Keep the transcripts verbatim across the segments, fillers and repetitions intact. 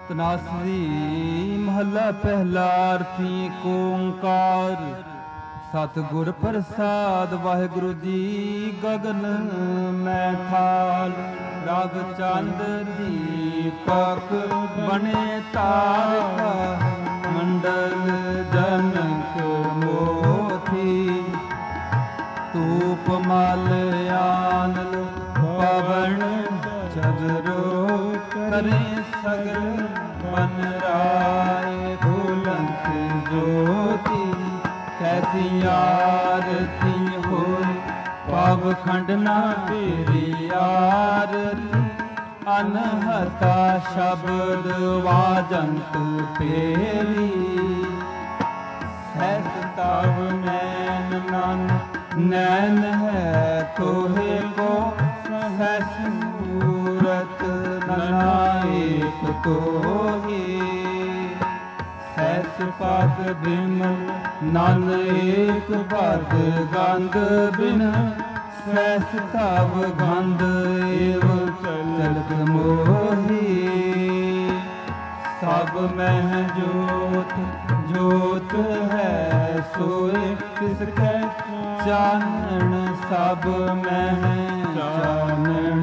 ਤਨਾਸਰੀ ਮਹੱਲਾ ਪਹਿਲਾ। ਅਰਥੀ ਏਕ ਓੰਕਾਰ ਸਤਿਗੁਰ ਪ੍ਰਸਾਦ। ਵਾਹਿਗੁਰੂ ਜੀ ਗਗਨ ਮੈਂ ਥਾਲ, ਰਵ ਚੰਦ ਦੀਪਕ ਬਣੇ ਤਾਰਕਾ, ਮੰਡਲ ਜਨਕ ਮੋਤੀ। ਧੂਪ ਮਲ ਆਨਲ ਪਵਨ ਚਦਰੋ, ਕਰੇ ਸਗਲ ਬਨ ਰਾਏ ਭੁਲੰਤ ਜੋਤੀ। ਕੈਸੀ ਆਰਤੀ ਹੋਏ ਪਵ ਖੰਡ ਨਾ ਤੇਰੀ ਆਰਤੀ। ਅਨਹਤਾ ਸ਼ਬਦ ਵਾਜੰਤ ਤੇਰੀ, ਸਹਿਜ ਤਵ ਨੈਨ ਨਨ ਨੈਨ ਹੈ ਤੋਹੇ ਕੋ। ਸਹਿਜ ਮੂਰਤ ਨਾਇਕ ਤੋਹੀ, ਸਹਿਜ ਪਦ ਬਿਮਲ ਨਨ ਏਕ ਪਦ ਗੰਧ ਬਿਨ। ਸਹਿਜ ਤਵ ਗੰਧ ਏਵ ਚਲਤ ਮੋਹੀ। ਸਭ ਮਹਿ ਜੋਤ ਜੋਤ ਹੈ ਸੋਏ, ਤਿਸ ਕੈ ਚਾਨਣ ਸਭ ਮਹਿ ਚਾਨਣ।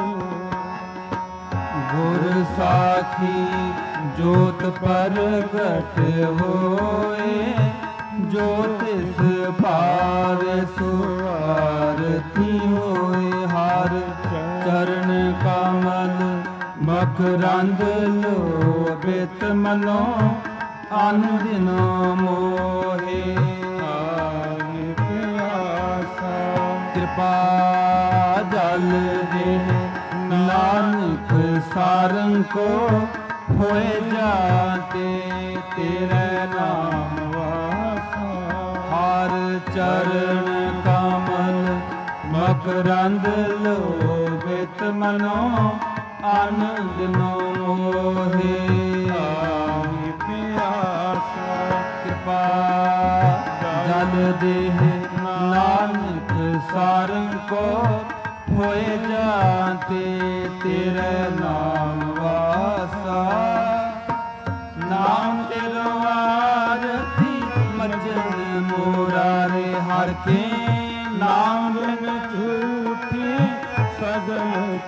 ਗੁਰ ਸਾਖੀ ਜੋਤ ਪ੍ਰਗਟ ਹੋਏ, ਜੋ ਤਿਸ ਭਾਵੇ ਸੋ ਆਰਤੀ ਹੋਏ। ਹਰ ਚਰਨ ਕਮਲ ਮਕਰੰਦ ਲੋਭਿਤ ਮਨੋ, ਅਨ ਦਿਨੋ ਮੋਹੇ ਆਏ ਪਿਆਸਾ। ਕਿਰਪਾ ਜਲ ਦੇ ਨਾਨਕ ਸਾਰੰਗ ਕੋ, ਹੋਏ ਜਾਤੇ ਤੇਰੇ ਨਾਮ ਵਾਸਾ। ਹਰ ਚਰਨ ਕਮਲ ਮਕਰੰਦ ਲੋਭਿਤ ਮਨੋ, ਆਨੰਦ ਨੋ ਮੋਹੇ ਆਏ ਪਿਆਸਾ। ਕਿਰਪਾ ਜਲ ਦੇਹ ਨਾਨਕ ਸਾਰੰਗ ਕੋ, ਹੋਏ ਜਾਤੇ ਤੇਰੇ ਨਾਮ ਵਾਸਾ। ਨਾਮ ਤੇਰੋ ਆਰਤੀ ਮਜਨ ਮੋਰਾਰੇ, ਹਰ ਕੇ ਨਾਮ ਬਿਨ ਝੂਠੀ ਸਗਲ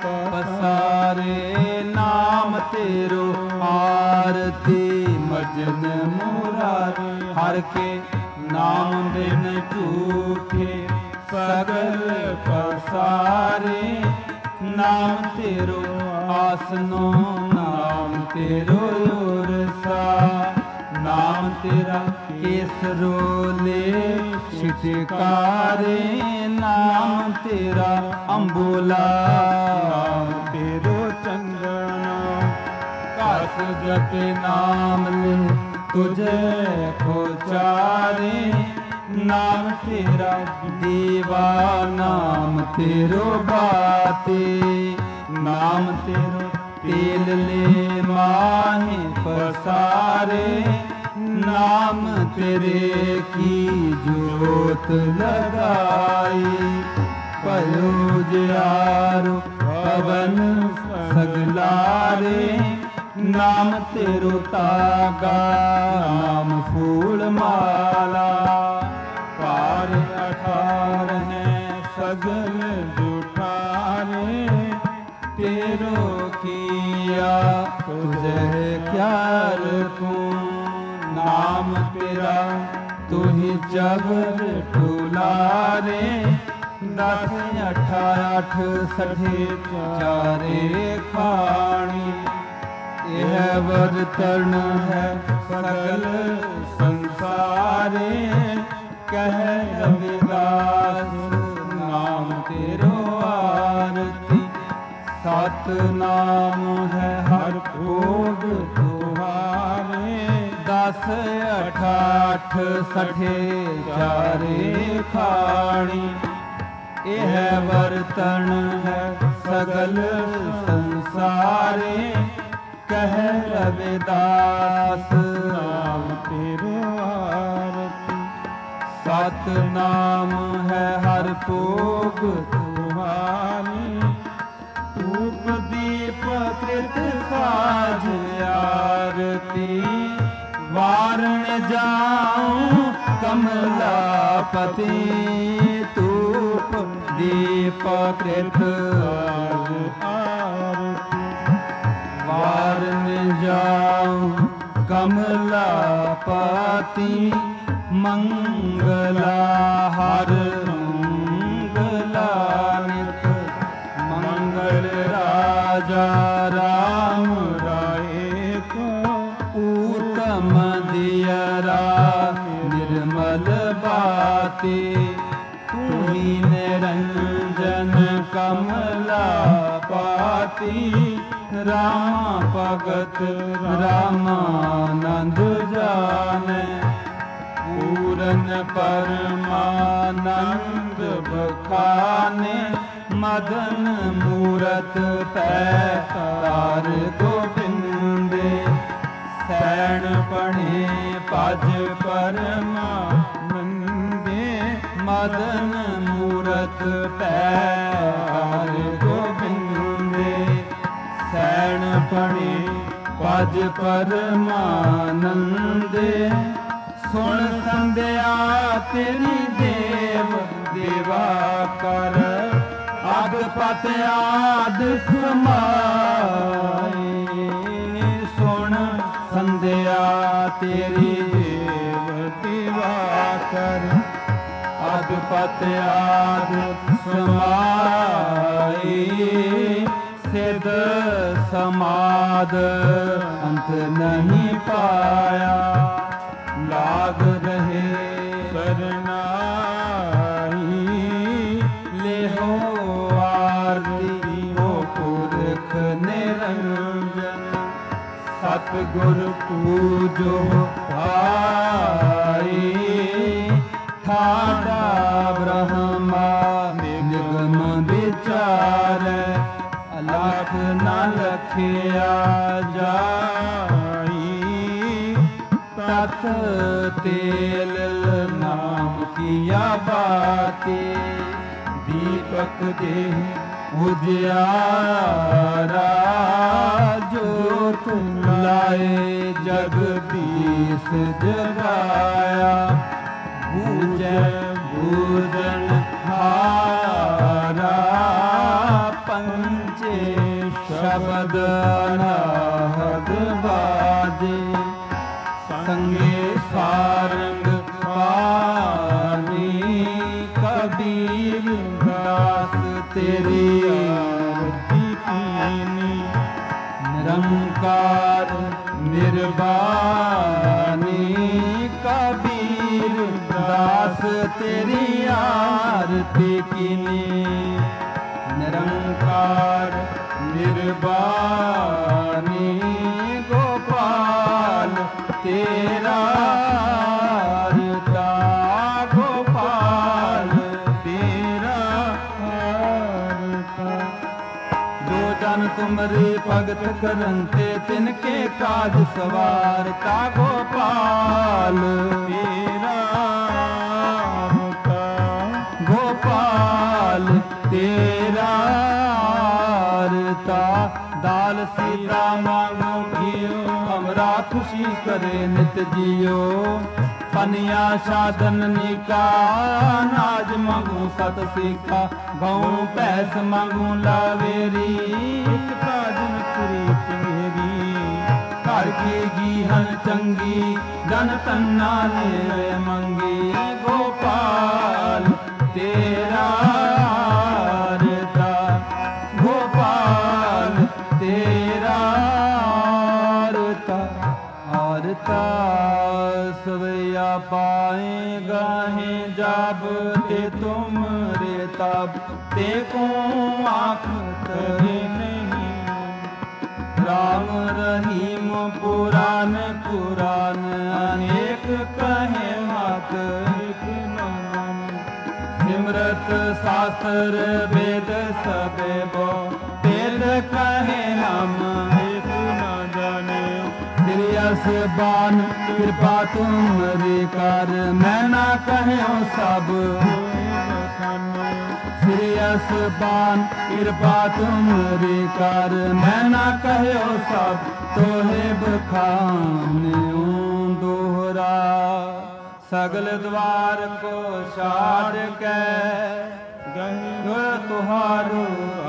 ਪਸਾਰੇ। ਨਾਮ ਤੇਰੋ ਆਰਤੀ ਮਜਨ ਮੋਰਾਰੇ, ਹਰ ਕੇ ਨਾਮ ਬਿਨ ਝੂਠੇ ਸਗਲ ਪਸਾਰੇ। ਨਾਮ ਤੇਰੋ ਆਸਨੋ ਨਾਮ ਤੇਰੋ ਉਰਸਾ। ਨਾਮ ਤੇਰਾ ਕੇਸਰੋ ਲੈ ਛਿਟਕਾਰੇ। ਨਾਮ ਤੇਰਾ ਅੰਬੋਲਾ, ਨਾਮ ਤੇਰੋ ਚੰਦਨਾ। ਕਸ ਜਪੇ ਨਾਮ ਲੈ ਤੁਝੇ ਖੋਚਾਰੇ। ਨਾਮ ਤੇਰਾ ਦੇਵਾ ਨਾਮ ਤੇਰੋ ਬਾਤੇ। ਨਾਮ ਤੇਰੋ ਤੇਲ ਲੈ ਮਾਹੇ ਪਸਾਰੇ। ਨਾਮ ਤੇਰੇ ਕੀ ਜੋਤ ਲਗਾਈ। ਭਇਓ ਜਿਆਰੋ ਪਵਨ ਸਗਲਾਰੇ। ਨਾਮ ਤੇਰੋ ਤਾਗਾ ਨਾਮ ਫੂਲ ਮਾਲਾ। ਪਾਰ ਅਠਾਰ ਹੈ ਸਗਲ ਜੁਠਾਰੇ। ਤੇਰੋ ਕੀਆ ਤੁਝੇ ਕਿਆ ਰਖੂੰ। ਨਾਮ ਤੇਰਾ ਤੁਹੀ ਜਬਰ ਟੁਲਾਰੇ। ਦਸ ਅਠਾ ਅਠ ਸਠੇ ਚਾਰੇ ਖਾਣੀ। ਇਹ ਵਰਤਨ ਹੈ ਸਗਲ ਸੰਸਾਰੇ। ਕਹਿ ਰਵਿਦਾਸ ਨਾਮ ਤੇਰੋ ਆਰਤੀ। ਸਤ ਨਾਮ ਹੈ ਹਰ ਭੋਗ ਤੁਹਾਰੇ। ਦਸ ਅਠਾਠ ਸਠੇ ਚਾਰੇ ਖਾਣੀ। ਇਹ ਵਰਤਨ ਹੈ ਸਗਲ ਸੰਸਾਰੇ। ਕਹਿ ਰਵਿਦਾਸ ਨਾਮ ਤੇਰੋ ਆਰਤੀ। ਸਤ ਨਾਮ ਹੈ ਹਰ ਭੋਗ ਤੁਹਾਰੇ। ਧੂਪ ਦੀਪ ਕ੍ਰਿਤ ਸਾਜਿਆ। प्रजापति तूप दीप कृत वारन जाऊं कमलापति मंगला हर मंगला नित मंगल राजा राम राय को उत्तम दियरा निर्मल बाती तुम्ही निरंजन कमलापति रामा भगत रामानंद जाने पूरन परमानंद बखाने मदन मूरत पैतार गोबिंदे सैन पढ़े पज परमानंदे मदन मूरत पैतार गोबिंदे सैन पढ़े पज परमानंदे सुन संध्या तेरी देव देवा कर अग पत आद समाए सुन संध्या तेरी देव देवा कर अग पत आद समाए सिद्ध समाद अंत नहीं पाया लाग रहे सरनाई ले हो आरती हो पुरख निरंजन सतगुर पूजो भाई ठाडा ब्रह्मा निगम विचार अलख न लखिया जाई तत तेल नाम किया बाते दीपक दे उजियारा जोत लाए जगदीश जगाया बूझे बूझन हारा पंचे शब्द अनाहद बाजे संगे सारंग पानी कबीर दास तेरी आरती कीनी निरंकार निर्वाणी कबीर दास तेरी आरती कीनी निरंकार निर्वाणी गोपाल तेरा आरता गोपाल तेरा आरता जो जन तुमरे भगत करंते तिनके काज सवारता गोपाल तेरा आरता गोपाल तेरा आरता दाल सीता मांगो घियो हमरा खुशी करे नित जियो पनिया साधन निका नाज मांगू सत सीखा गऊ पैस मांगू लावेरी काजन करी चंगेरी घर की गीहन चंगी धन तन्ना ले मंगी गोपाल तेरा आरता गोपाल तेरा आरता आरता सवैया पाएगा है जब ते तुम रे तब ते को आँख तरे नहीं राम रहीम पुराण पुराण अनेक कहे मत एक नाम सिमरत शास्त्र वेद सबे बो तेल कहे हम एक न जाने श्रेयस बान कृपा तुमरी कर मैं ना कहो सब श्रेयस बान कृपा तुमरी कर मैं ना कहो सब तोहे बखाने दोहरा सगल द्वार को छाड़ के गहे तुहारो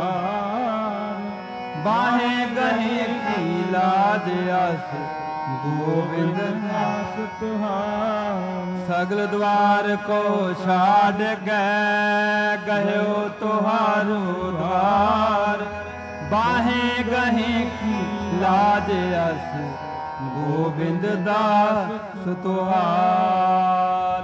बाहे गहे की लाज आस गोविंद दास तुहार। सगल द्वार को छाड़ गए गयो तुहारो द्वार बाहे गहे की लाज आस गोविंद दास तुहार।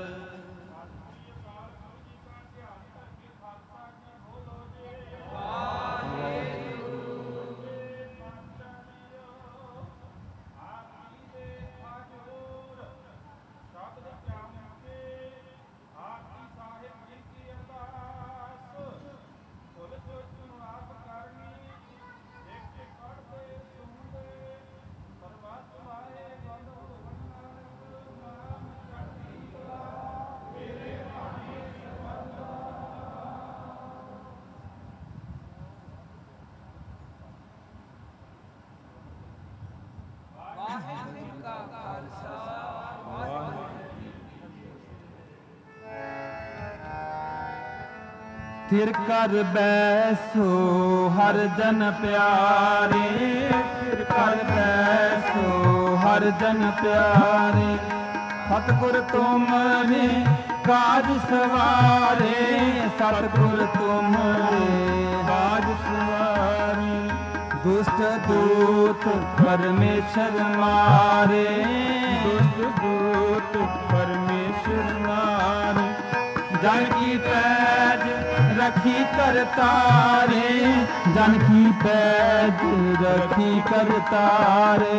थिर कर बैसो हर जन प्यारे थिर कर बैसो हर जन प्यारे सतगुर तुमरे काज सवारे सतगुर तुमरे काज सवारे दुष्ट दूत परमेश्वर मारे दुष्ट दूत परमेश्वर मारे जन की पैज रखी कर तारे जन की पैज रखी कर तारे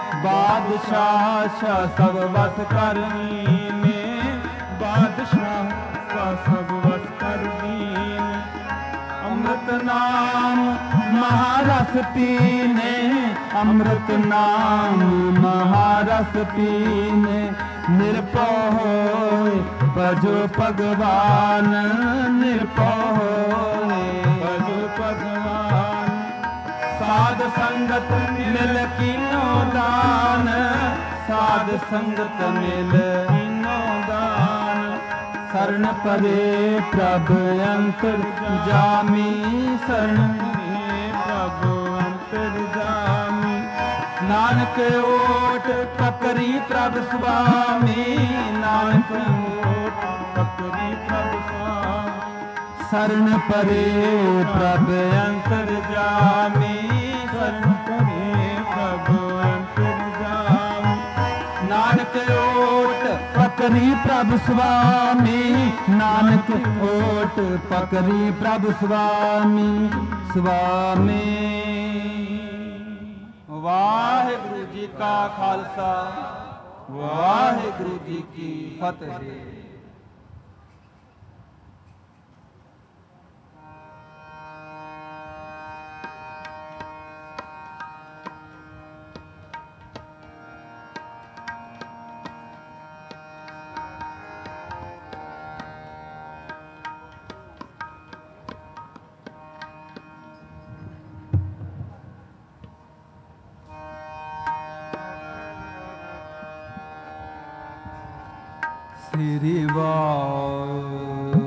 बादशाह शाह सब बस करनी में बादशाह शाह सब बस करनी अमृत नाम महारस पीने अमृत नाम महारस पीने निर्भय होए भजो भगवान निर्भय होए भजो भगवान साध संगत मिल कीनो दान साध संगत मिल कीनो दान शरण परे प्रभ अंतर जामी शरण परे प्रभ अंतर जामी नानक ओट पकरी प्रभ स्वामी नानक ओट पकरी प्रभ स्वामी शरण परे प्रभ अंतर जामी शरण परे प्रभ अंतर जामी नानक ओट पकरी प्रभ स्वामी नानक ओट पकरी प्रभ स्वामी स्वामी। वाहिगुरु जी का खालसा वाहिगुरु जी की फतेह। श्री वाहिगुरु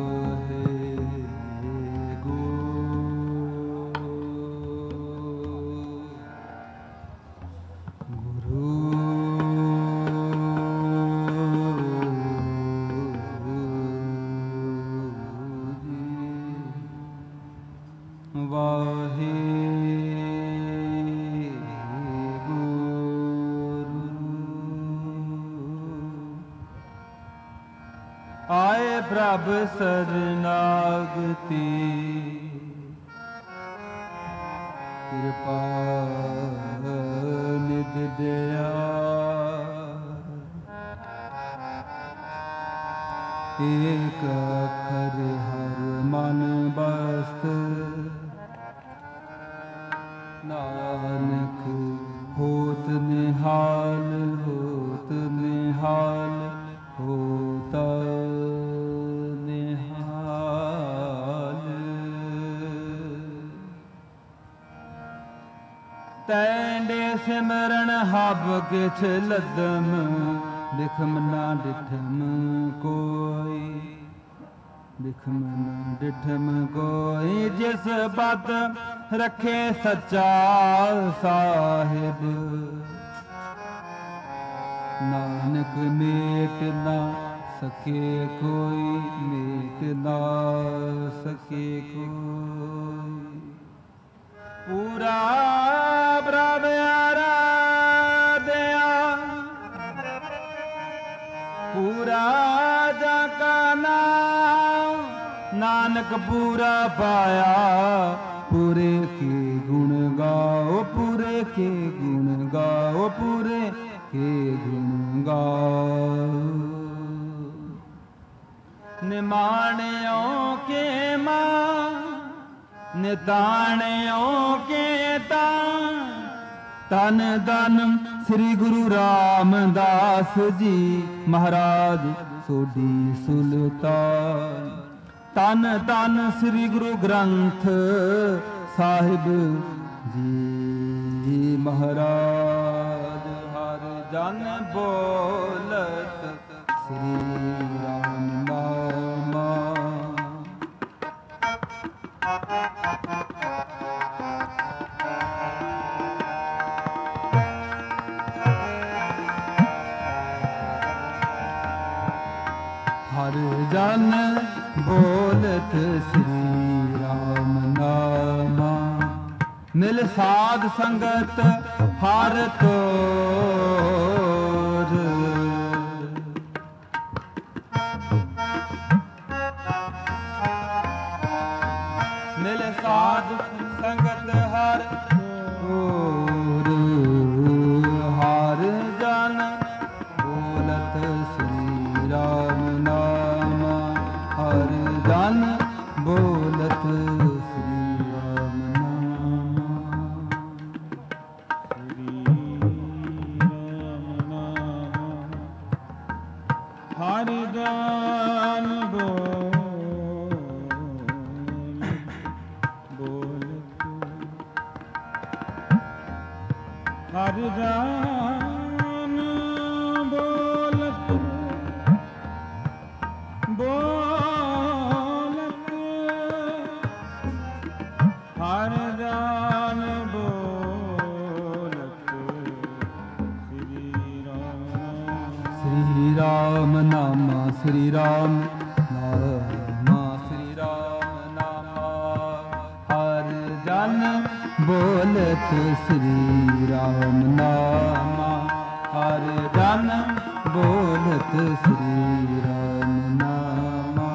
आए प्रभ शरणागति कृपा निध दया एक अखर हर मन बस्त नानक होत निहाल होत निहाल होता तैंडे सिमरन हब किछ लदम ਬਿਖਮ ਨਾ ਡਿਠਮ ਕੋਈ, ਬਿਖਮ ਨਾ ਡਿਠਮ ਕੋਈ, ਜਿਸ ਬਦ ਰੱਖੇ ਸੱਚਾ ਸਾਹਿਬ। ਨਾਨਕ ਮੇਟ ਨਾ ਸਕੇ ਕੋਈ, ਮੇਟ ਨਾ ਸਕੇ ਕੋਈ। ਪੂਰਾ ਪ੍ਰਭ ਆਰਾਧਿਆ, ਪੂਰਾ ਜਾ ਕਾ ਨਾਮ, ਨਾਨਕ ਪੂਰਾ ਪਾਇਆ। ਪੂਰੇ ਕੇ ਗੁਣ ਗਾਓ, ਪੂਰੇ ਕੇ ਗੁਣ ਗਾਓ, ਪੂਰੇ ਕੇ ਗੁਣ ਗਾਓ। ਨਿਮਾਣਿਓ ਕੇ ਮਾਂ, ਨਿਤਾਣਿਓ ਕੇ ਤਾਣ। ਤਨ ਤਨ ਸ੍ਰੀ ਗੁਰੂ ਰਾਮਦਾਸ ਜੀ ਮਹਾਰਾਜ ਸੋਢੀ ਸੁਲਤਾਨ। ਤਨ ਤਨ ਸ੍ਰੀ ਗੁਰੂ ਗ੍ਰੰਥ ਸਾਹਿਬ ਜੀ ਮਹਾਰਾਜ। ਹਰ ਜਨ ਬੋਲਤ ਸ੍ਰੀ ਰਾਮ ਨਾਮਾ। ਹਰ ਜਨ ਬੋਲਤ ਸ੍ਰੀ ਰਾਮ ਨਾਮਾ। ਮਿਲ ਸਾਧ ਸੰਗਤ ਹਰ ਤੋਰ। ਮਿਲ ਸਾਧ ਸੰਗਤ ਹਰ ਤੋਰ। ਹਰ ਜਨ ਬੋਲਤ ਸ੍ਰੀ ਰਾਮ ਨਾਮਾ। ਹਰ ਜਨ ਬੋਲਤ ਸ੍ਰੀ ਰਾਮ ਨਾਮਾ। ਸ੍ਰੀ ਰਾਮ ਨਾਮਾ। ਹਰ ਜਨ ਬੋਲ ਬੋਲਤ। ਹਰ ਜਨ ਬੋਲਤ ਬੋਲਤ। ਹਰ ਜਨ ਬੋਲਤ ਸ੍ਰੀ ਰਾਮ। ਸ੍ਰੀ ਰਾਮ ਨਾਮਾ, ਸ੍ਰੀ ਰਾਮ ਨਾਮਾ, ਸ੍ਰੀ ਰਾਮ ਨਾਮਾ। ਹਰ ਜਨ ਬੋਲਤ ਸ੍ਰੀ ਰਾਮ ਨਾਮਾ। ਹਰ ਜਨ ਬੋਲਤ ਸ੍ਰੀ ਰਾਮ ਨਾਮਾ।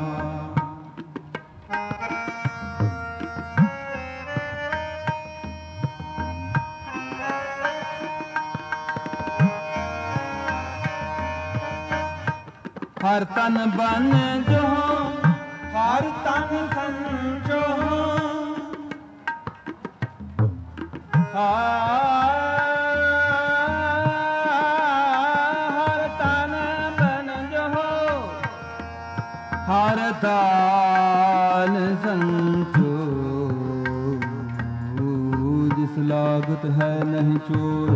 ਹਰ ਤਨ ਬਨ ਜੋ, ਹਰ ਤਨ ਸੰਜੋ। ਹਰ ਤਨ ਬਨ ਜੋ, ਹਰ ਤਾਲ ਸੰਜੋ। ਜਿਸ ਲਾਗਤ ਹੈ ਨਹੀਂ ਚੋਰ,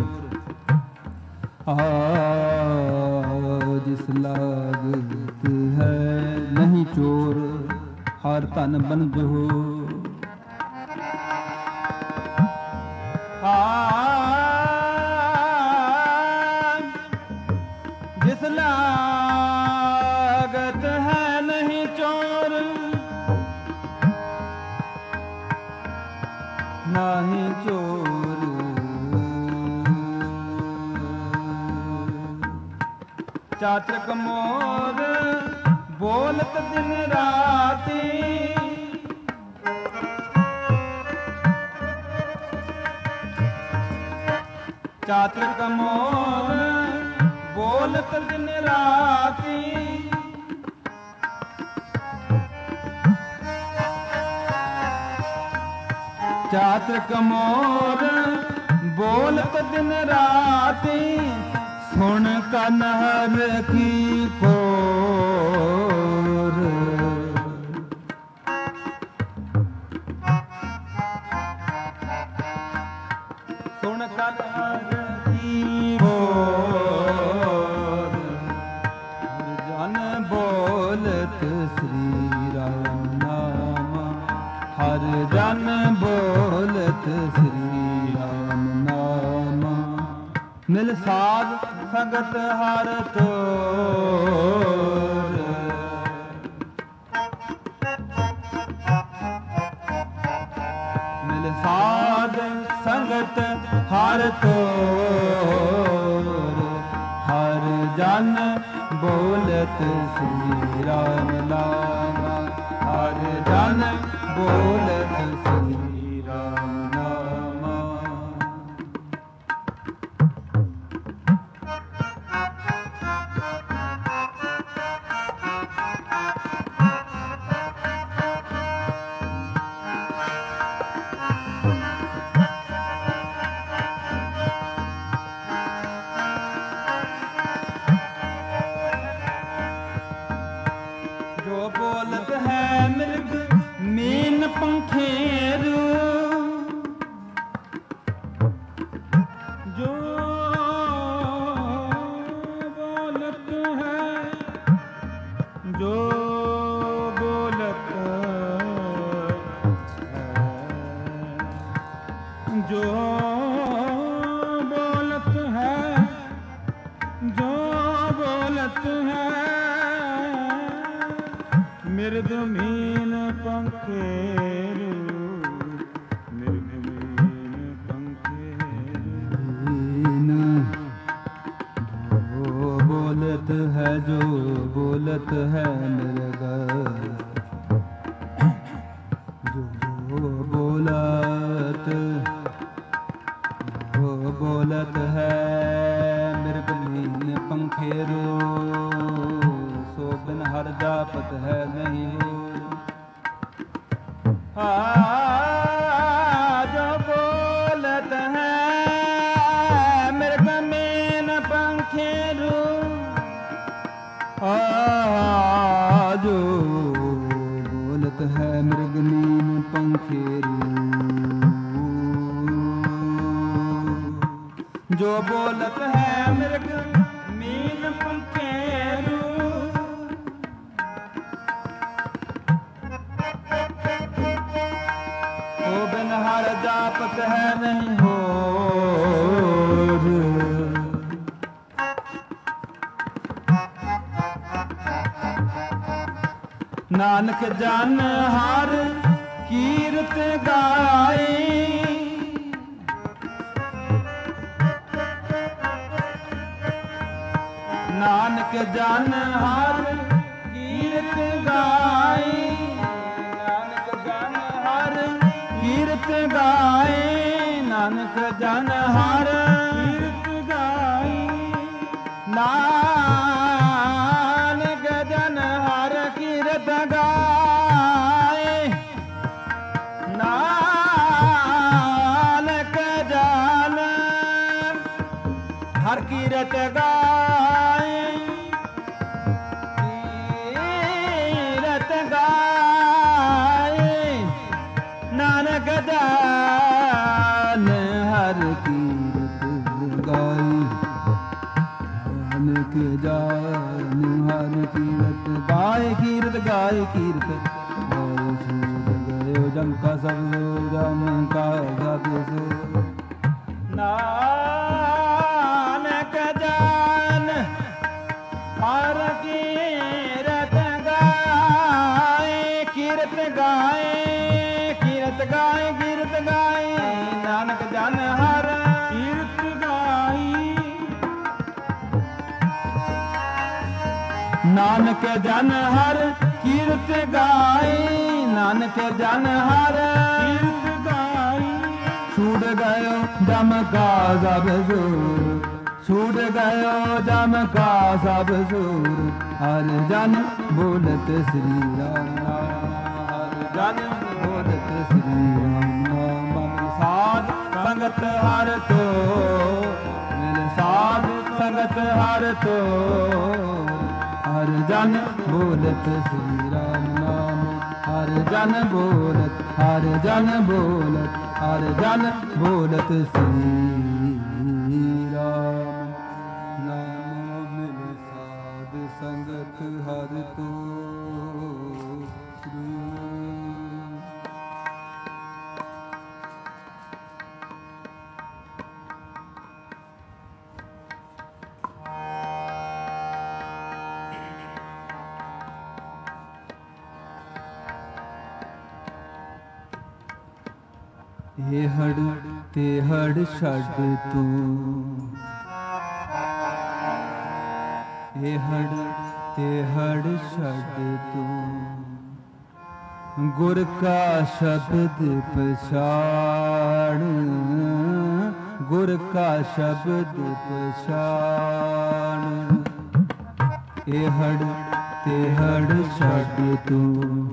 ਜਿਸ ਲਾਗਤ ਹੈ ਨਹੀਂ ਚੋਰ। ਹਰ ਤਨ ਬਨ ਜੋ, ਜਿਸ ਲਾਗਤ ਹੈ ਨਹੀਂ ਚੋਰ। ਨਾਹੀਂ ਚੋਰ। ਚਾਤ੍ਰਿਕ ਮੋਰ ਬੋਲਤ ਦਿਨ ਰਾਤੀ। ਚਾਤ੍ਰਿਕ ਮੋਰ ਬੋਲਤ ਦਿਨ ਰਾਤੀ। ਚਾਤ੍ਰਿਕ ਮੋਰ ਬੋਲਤ ਦਿਨ ਰਾਤੀ। ਸੁਣ ਕਨ ਹਰ ਕੀ ਕੋਰ। ਸੁਣ ਕਨ ਹਰ ਕੀ ਕੋਰ। ਜਨ ਬੋਲਤ ਸ੍ਰੀ ਰਾਮ ਨਾਮ। ਮਿਲ ਸਾਧ ਸੰਗਤ ਹਰ ਤੋਰ। ਮਿਲ ਸਾਧ ਸੰਗਤ ਹਰ ਤੋਰ। ਹਰ ਜਨ ਬੋਲਤ ਸ੍ਰੀ ਰਾਮ ਨਾਮ। ਹਰ ਜਨ ਬੋਲਤ ਸ੍ਰੀ ਰਾਮ ਨਾਮ। ਜੋ ਬੋਲਤ ਹੈ ਮਿਰਗ ਮੀਨ ਪੰਖੇਰੂ। ਜੋ ਬੋਲਤ ਹੈ ਜੋ ਬੋਲਤ ਹੈ ਜੋ ਬੋਲਤ ਹੈ ਜੋ ਬੋਲਤ ਹੈ ਮਿਰਗ ਮੀਨ ਪੰਖੇਰੂ। ਮਿਰਗ ਮੀਨ ਪੰਖੇਰੂ। ਜੋ ਬੋਲਤ ਹੈ ਜੋ ਬੋਲਤ ਹੈ ਮਿਰਗ। ਜੋ ਬੋਲਤ ਜੋ ਬੋਲਤ ਹੈ ਮਿਰਗ ਮੀਨ ਪੰਖੇਰੂ। ਸੋ ਬਿਨ ਹਰ ਜਾਪਤ ਹੈ ਨਹੀਂ ਹੋਰ। ਆ ਜੋ ਬੋਲਤ ਹੈ ਮਿਰਗ ਮੀਨ ਪੰਖੇਰੂ। ਆ ਜੋ ਬੋਲਤ ਹੈ ਮਿਰਗ ਮੀਨ ਪੰਖੇਰੂ। ਜੋ ਬੋਲਤ ਹੈ ਮਿਰਗ ਮੀਨ ਪੰਖੇਰੂ। ਉਹ ਬਿਨ ਹਰ ਜਾਪਤ ਹੈ ਨਹੀਂ ਹੋਰ। ਨਾਨਕ ਜਨ ਹਰ ਕੀਰਤ ਗਾਏ। ਨਾਨਕ ਜਨ ਹਰ ਕੀਰਤ ਗਾਏ। ਨਾਨਕ ਜਨ ਹਰ ਕੀਰਤ ਗਾਏ। ਨਾਨਕ ਜਨ ਹਰ ਕੀਰਤ ਗਾਏ। ਨਾਨਕ ਜਨ ਹਰ ਕੀਰਤ ਗਾਏ। ਨਾਨਕ ਜਨ ਹਰ ਕੀਰਤ ਗਾਏ। ਕੀਰਤ ਗਾਏ। ਨਾਨਕ ਜਨ ਹਰ ਕੀਰਤ ਗਾਏ। ਨਾਨਕ ਜਨ ਹਰ ਕੀਰਤ ਗਾਏ। ਕੀਰਤ ਗਾਏ ਕੀਰਤ ਗਾਏ। ਸੂਰ ਗਇਓ ਜਮ ਕਾ ਸਭ ਸੋ ਜਮ ਕਾ ਸਭ ਸੋ। ਨਾਨਕ ਜਨ ਹਰ ਕੀਰਤ ਗਾਏ। ਕੀਰਤ ਗਾਏ ਕੀਰਤ ਗਾਏ ਕੀਰਤ ਗਾਏ। ਨਾਨਕ ਜਨ ਹਰ ਕੀਰਤ ਗਾਈ। ਨਾਨਕ ਜਨ ਹਰ ਕੀਰਤ ਗਾਏ। ਨਾਨਕ ਜਨ ਹਰ ਕੀਰਤ ਗਾਈ। ਛੂਟ ਗਇਓ ਜਮ ਕਾ ਸਭ ਸੂਰ। ਛੂਟ ਗਇਓ ਜਮ ਕਾ ਸਭ ਸੂਰ। ਹਰ ਜਨ ਬੋਲਤ ਸ੍ਰੀ ਰਾਮ ਨਾਮ। ਹਰ ਜਨ ਬੋਲਤ ਸ੍ਰੀ ਰਾਮ ਨਾਮ। ਸਾਧ ਸੰਗਤ ਹਰ ਤੋਰ। ਮਿਲ ਸਾਧ ਸੰਗਤ ਹਰ ਤੋਰ। ਹਰ ਜਨ ਬੋਲਤ ਸ੍ਰੀ ਰਾਮ ਨਾਮ। ਹਰ ਜਨ ਬੋਲਤ ਹਰ ਜਨ ਬੋਲਤ ਹਰ ਜਨ ਬੋਲਤ ਸ੍ਰੀ ਰਾਮ ਨਾਮ। ਮਿਲ ਸਾਧ ਸੰਗਤ ਹਰ ਤੋਰ। ਇਹ ਹੜ ਤੇ ਹੜ ਛੱਡ ਤੂੰ, ਇਹ ਹੜ ਤੇ ਹੜ ਛੱਡ ਤੂੰ, ਗੁਰ ਕਾ ਸ਼ਬਦ ਪਛਾਣ, ਗੁਰ ਕਾ ਸ਼ਬਦ ਪਛਾਣ। ਇਹ ਹੜ ਤੇ ਹੜ ਛੱਡ ਤੂੰ,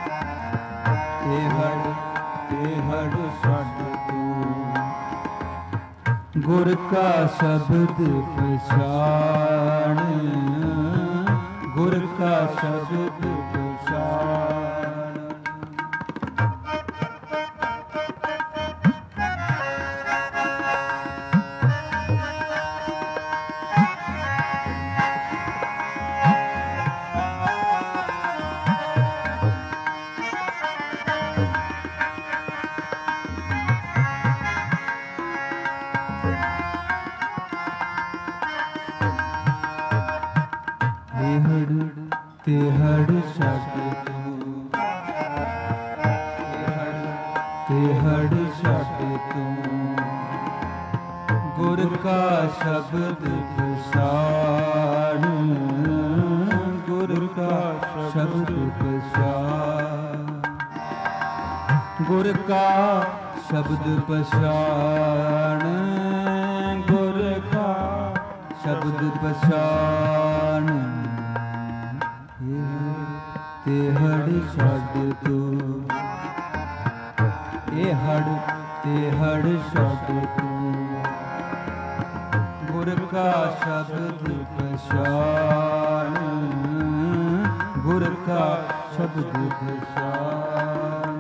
ਇਹ ਹੜ ਤੇ ਹੜ ਛੱਡ ਤੂੰ, ਗੁਰ ਕਾ ਸ਼ਬਦ ਪਛਾਣ, ਗੁਰ ਕਾ ਸ਼ਬਦ ਪਛਾਣ। ਤੇ ਹੜ ਛੱਡ ਤੂੰ, ਤੇ ਹੜ ਛੱਡ ਤੂੰ, ਗੁਰ ਕਾ ਸ਼ਬਦ ਪਛਾਣ, ਗੁਰ ਕਾ ਸ਼ਬਦ ਪਛਾਣ, ਗੁਰ ਕਾ ਸ਼ਬਦ ਪਛਾਣ, ਗੁਰ ਕਾ ਸ਼ਬਦ ਪਛਾਣ। ਤੇ ਹੜ ਛੱਡ ਤੂੰ, ਇਹ ਹੜ ਤੇ ਹੜ ਛੱਡ ਤੂੰ, ਗੁਰ ਕਾ ਸ਼ਬਦ ਪਛਾਣ, ਗੁਰ ਕਾ ਸ਼ਬਦ ਪਛਾਣ।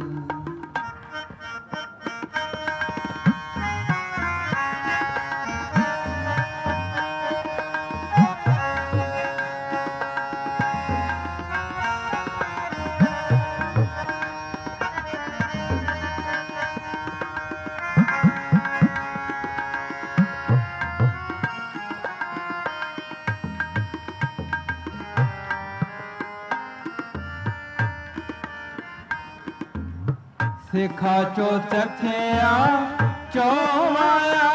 ਸਿਖਾ ਚੋ ਚੱਖਿਆ ਚੋ ਮਾਇਆ,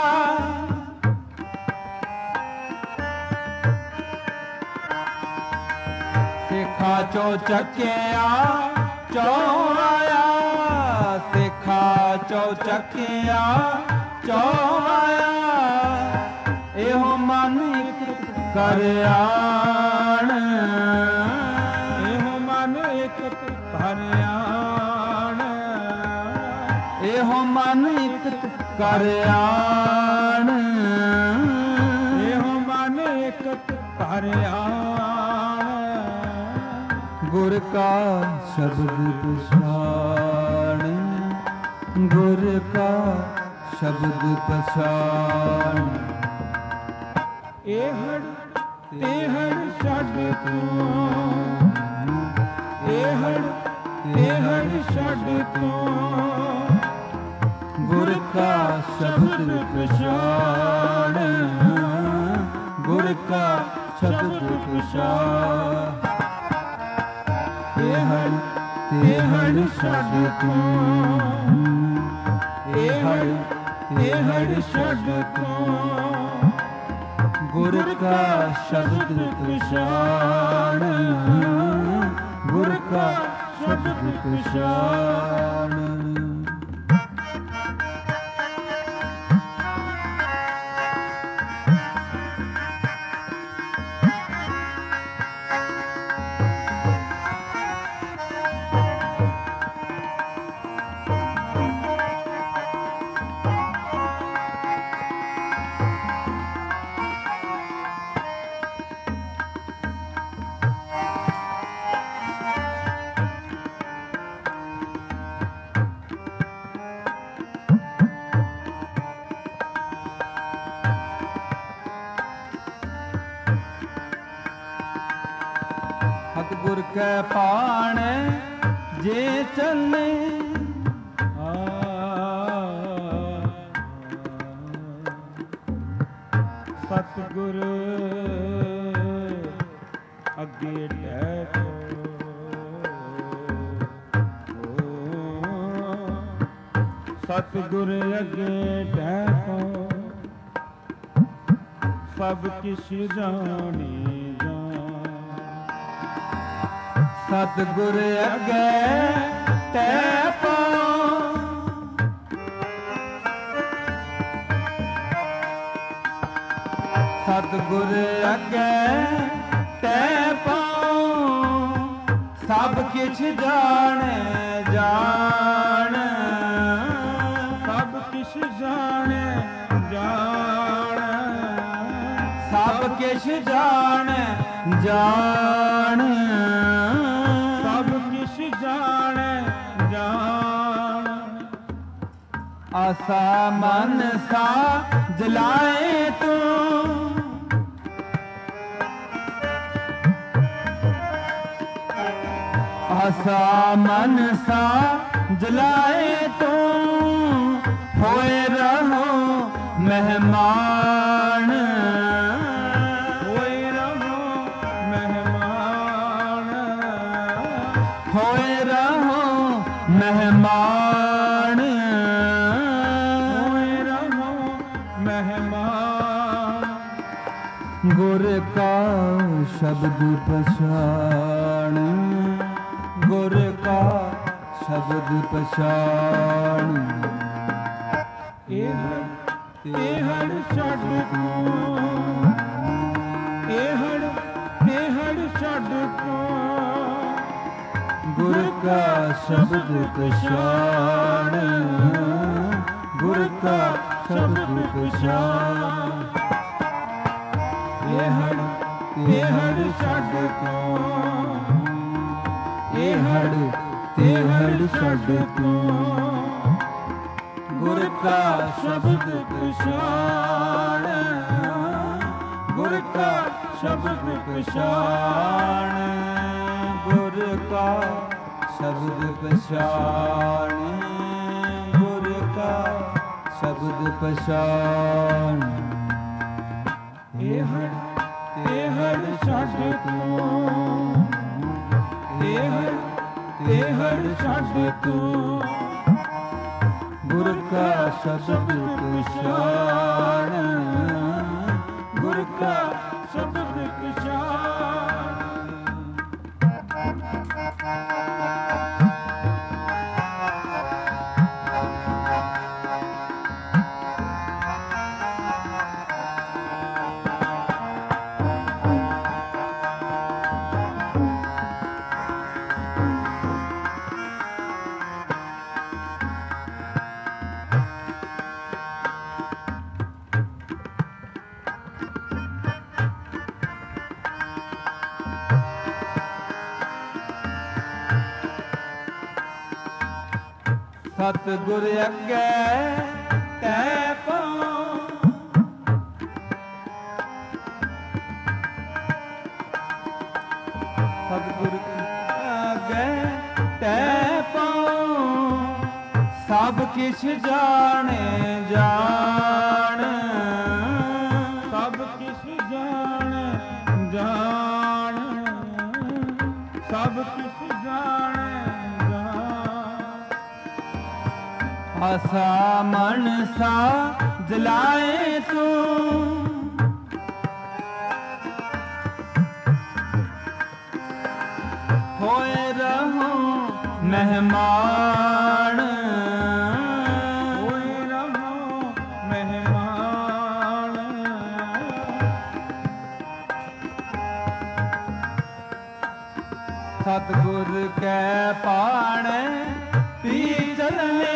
ਸਿਖਾ ਚੋ ਚੱਖਿਆ ਚੋ ਮਾਇਆ, ਸਿਖਾ ਚੋ ਚੱਖਿਆ ਚੋ ਮਾਇਆ। ਇਹੋ ਮਨ ਇਕ ਕਰ ਆਣ, ਇਹੋ ਮਨ ਇਕ ਕਰ ਆਣ, ਇਹੋ ਮਨ ਇਕ ਕਰ ਆਣ, ਇਹੋ ਮਨ ਇਕ ਕਰ ਆਣ। ਗੁਰ ਕਾ ਸ਼ਬਦ ਪਛਾਣ, ਗੁਰ ਕਾ ਸ਼ਬਦ ਪਛਾਣ। ਇਹ ਹੜ ਤੇ ਹੜ ਛੱਡ ਤੂੰ, ਇਹ ਹੜ ਤੇ ਹੜ ਛੱਡ ਤੂੰ, ਗੁਰ ਕਾ ਸ਼ਬਦ ਪਛਾਣ, ਗੁਰ ਕਾ ਸ਼ਬਦ ਪਛਾਣ। ਇਹ ਹੜ ਤੇ ਹੜ ਛੱਡ ਤੂੰ, ਇਹ ਹੜ ਤੇ ਹੜ ਛੱਡ ਤੂੰ, ਗੁਰ ਕਾ ਸ਼ਬਦ ਪਛਾਣ, ਗੁਰ ਕਾ ਸ਼ਬਦ ਪਛਾਣ। ਸਤਿਗੁਰ ਕੈ ਪਾਣ ਜੇ ਚੱਲੇ, ਸਤਿਗੁਰ ਅੱਗੇ ਟਹਿ ਸਤਿਗੁਰ ਅੱਗੇ ਟਹਿ ਪਾਉ, ਸਭ ਕਿਛ ਜਾਣੇ ਜਾਣ। ਸਤਿਗੁਰ ਅੱਗੇ ਟਹਿ ਪਾਉ, ਸਤਿਗੁਰ ਅੱਗੇ ਟਹਿ ਪਾਉ, ਸਭ ਕਿਛ ਜਾਣੈ ਜਾਣ। ਸਭ ਕਿਛ ਜਾਣੈ ਜਾਣ, ਸਭ ਕਿਛ ਜਾਣੈ ਜਾਣ, ਸਭ ਕਿਛ ਜਾਣੈ ਜਾਣ। ਆਸਾ ਮਨ ਸਾ ਜਲਾਏ ਤੂੰ, ਆਸਾ ਮਨ ਸਾ ਜਲਾਏ ਤੂੰ, ਹੋਏ ਰਹੋ ਮਹਿਮਾਨ। ਹੋਏ ਰਹੋ ਮਹਿਮਾਨ, ਹੋਏ ਰਹੋ ਮਹਿਮਾਨ, ਹੋਏ ਰਹੋ ਮਹਿਮਾਨ। ਗੁਰ ਕਾ ਸ਼ਬਦ ਪਛਾਣ, ਗੁਰ ਕਾ ਸ਼ਬਦ ਪਛਾਣ। ਇਹ ਇਹੜ ਛੱਡ ਤੂੰ, ਇਹੜ ਇਹੜ ਛੱਡ ਤੂੰ, ਗੁਰ ਕਾ ਸ਼ਬਦ ਪਛਾਣ, ਗੁਰ ਕਾ ਸ਼ਬਦ ਪਛਾਣ। ਇਹੜ ਇਹੜ ਛੱਡ ਤੂੰ, ਇਹੜ ਇਹੜ ਛੱਡ ਤੂੰ, ਗੁਰ ਕਾ ਸ਼ਬਦ ਪਛਾਣ, ਗੁਰ ਕਾ ਸ਼ਬਦ ਪਛਾਣ, ਗੁਰ ਕਾ ਸ਼ਬਦ ਪਛਾਣ, ਗੁਰ ਕਾ ਸ਼ਬਦ ਪਛਾਣ। ਇਹੜ ਇਹੜ ਛੱਡ ਤੂੰ, ਇਹੜ ਇਹੜ ਛੱਡ ਤੂੰ, ਗੁਰ ਕਾ ਸ਼ਬਦ ਪਛਾਣ, ਗੁਰ ਕਾ ਸ਼ਬਦ ਪਛਾਣ। ਸਤਿਗੁਰ ਅੱਗੇ ਟਹਿ ਪਾਉ, ਸਤਿਗੁਰ ਅੱਗੇ ਟਹਿ ਪਾਉ, ਸਭ ਕਿਛ ਜਾਣੇ ਜਾਣ। ਸਭ ਕਿਛ ਜਾਣੇ ਜਾਣ, ਸਭ ਕਿਛ ਜਾਣੇ। ਆਸਾ ਮਨ ਸਾ ਜਲਾਏ ਤੂੰ, ਹੋਏ ਰਹੋ ਮਹਿਮਾਨ, ਹੋਏ ਰਹੋ ਮਹਿਮਾਨ। ਸਤਿਗੁਰ ਕੈ ਪਾਣੈ ਪੀ ਚਲਨੇ,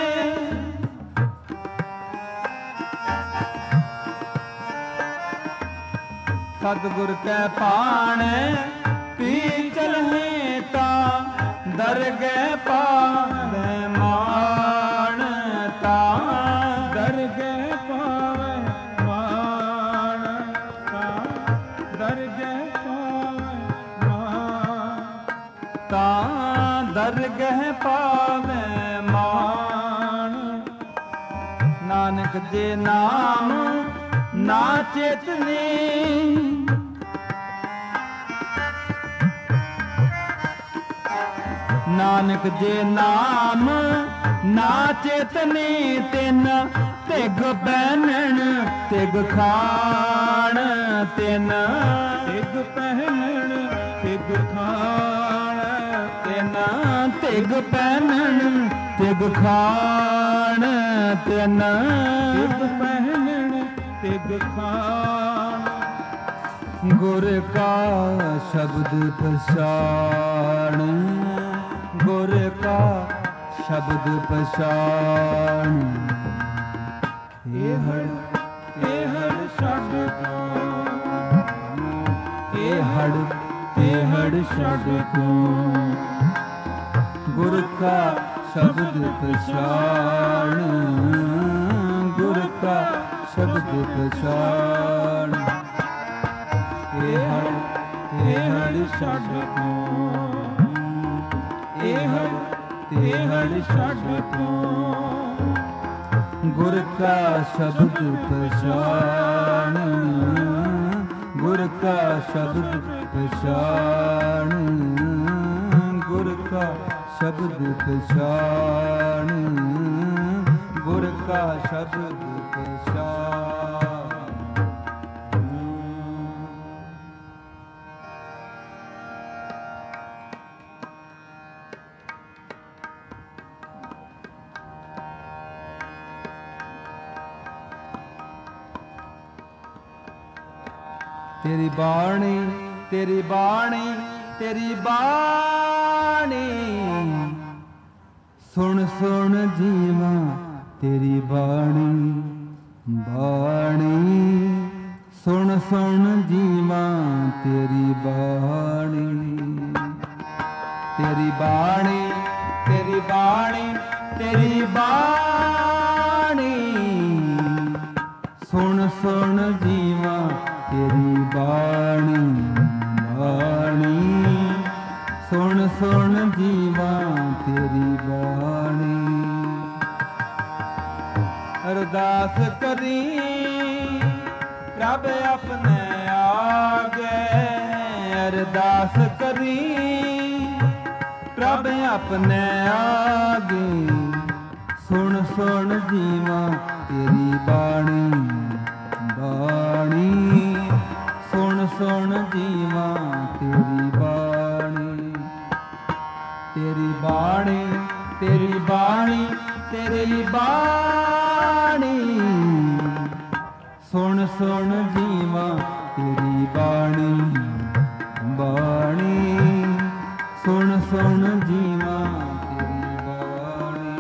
ਸਤਿਗੁਰ ਕੈ ਪਾਣੈ ਪੀ ਚਲਹਿ, ਤਾਂ ਦਰਗਹਿ ਪਾਵੈ ਮਾਣ। ਤਾਂ ਦਰਗਹਿ ਪਾਵੈ ਮਾਣ, ਤਾਂ ਦਰਗਹਿ ਪਾਵੈ ਮਾਣ, ਤਾਂ ਦਰਗਹਿ ਪਾਵੈ ਮਾਣ। ਨਾਨਕ ਦੇ ਨਾਮ ਨਾ ਚੇਤਨੀ, ਨਾਨਕ ਜੇ ਨਾਮ ਨਾ ਚੇਤਨੀ ਤਿਨ ਤਿਗ ਪਹਿਨਣ ਤਿਗ ਖਾਣ ਤਿਨ ਤਿਗ ਪਹਿਨਣ ਤਿਗ ਖਾਣ ਤਿਨ ਤਿਗ ਪਹਿਨਣ ਤਿਗ ਖਾਣ ਤਿਨ ਤਿਗ ਪਹਿਨਣ ਤਿਗ ਖਾਣ ਗੁਰ ਕਾ ਸ਼ਬਦ ਪਛਾਣ ਗੁਰ ਕਾ ਸ਼ਬਦ ਪਛਾਣ ਇਹ ਹੜ ਇਹ ਹੜ ਛੱਡ ਤੂੰ ਇਹ ਹੜ ਇਹ ਹੜ ਛੱਡ ਤੂੰ ਗੁਰ ਕਾ ਸ਼ਬਦ ਪਛਾਣ ਗੁਰ ਕਾ ਸ਼ਬਦ ਪਛਾਣ ਇਹ ਹੜ ਇਹ ਹੜ ਛੱਡ ਤੂੰ ਇਹ ਹੜ ਇਹ ਹੜ ਛੱਡ ਤੂੰ ਗੁਰ ਕਾ ਸ਼ਬਦ ਪਛਾਣ ਗੁਰ ਕਾ ਸ਼ਬਦ ਪਛਾਣ ਗੁਰ ਕਾ ਸ਼ਬਦ ਪਛਾਣ ਗੁਰ ਕਾ ਸ਼ਬਦ ਪਛਾਣ ਤੇਰੀ ਬਾਣੀ ਤੇਰੀ ਬਾਣੀ ਤੇਰੀ ਬਾਣੀ ਸੁਣ ਸੁਣ ਜੀਵਾਂ ਤੇਰੀ ਬਾਣੀ ਬਾਣੀ ਸੁਣ ਸੁਣ ਜੀਵਾਂ ਤੇਰੀ ਬਾਣੀ ਤੇਰੀ ਬਾਣੀ ਤੇਰੀ ਬਾਣੀ ਤੇਰੀ ਬਾਣੀ ਸੁਣ ਸੁਣ ਜੀਵਾਂ ਤੇਰੀ ਬਾਣੀ ਬਾਣੀ ਸੁਣ ਸੁਣ ਜੀਵਾਂ ਤੇਰੀ ਬਾਣੀ ਅਰਦਾਸ ਕਰੀ ਪ੍ਰਭ ਆਪਣੇ ਆਗੇ ਅਰਦਾਸ ਕਰੀ ਪ੍ਰਭ ਆਪਣੇ ਆਗੇ ਸੁਣ ਸੁਣ ਜੀਵਾਂ ਤੇਰੀ ਬਾਣੀ ਬਾਣੀ ਸੁਣ ਸੁਣ ਜੀਵਾਂ ਤੇਰੀ ਬਾਣੀ ਤੇਰੀ ਬਾਣੀ ਤੇਰੀ ਬਾਣੀ ਤੇਰੀ ਬਾਣੀ ਸੁਣ ਸੁਣ ਜੀਵਾਂ ਤੇਰੀ ਬਾਣੀ ਬਾਣੀ ਸੁਣ ਸੁਣ ਜੀਵਾਂ ਤੇਰੀ ਬਾਣੀ